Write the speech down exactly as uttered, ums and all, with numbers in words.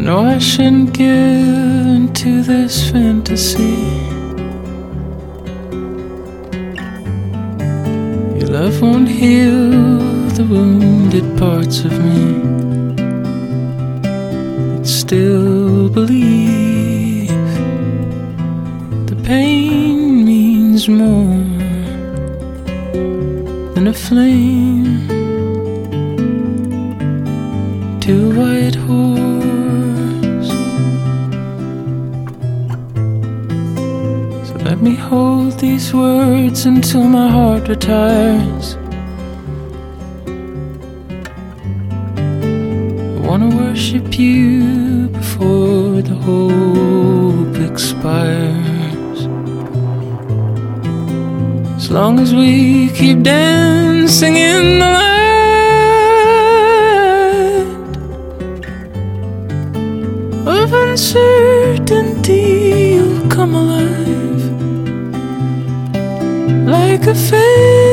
know I shouldn't give into this fantasy. Your love won't heal the wounded parts of me. But still believe the pain means more than a flame to a white horse. So let me hold these words until my heart retires. I wanna worship you before the hope expires. As long as we keep dancing in the light of uncertainty, you'll come alive like a fairy.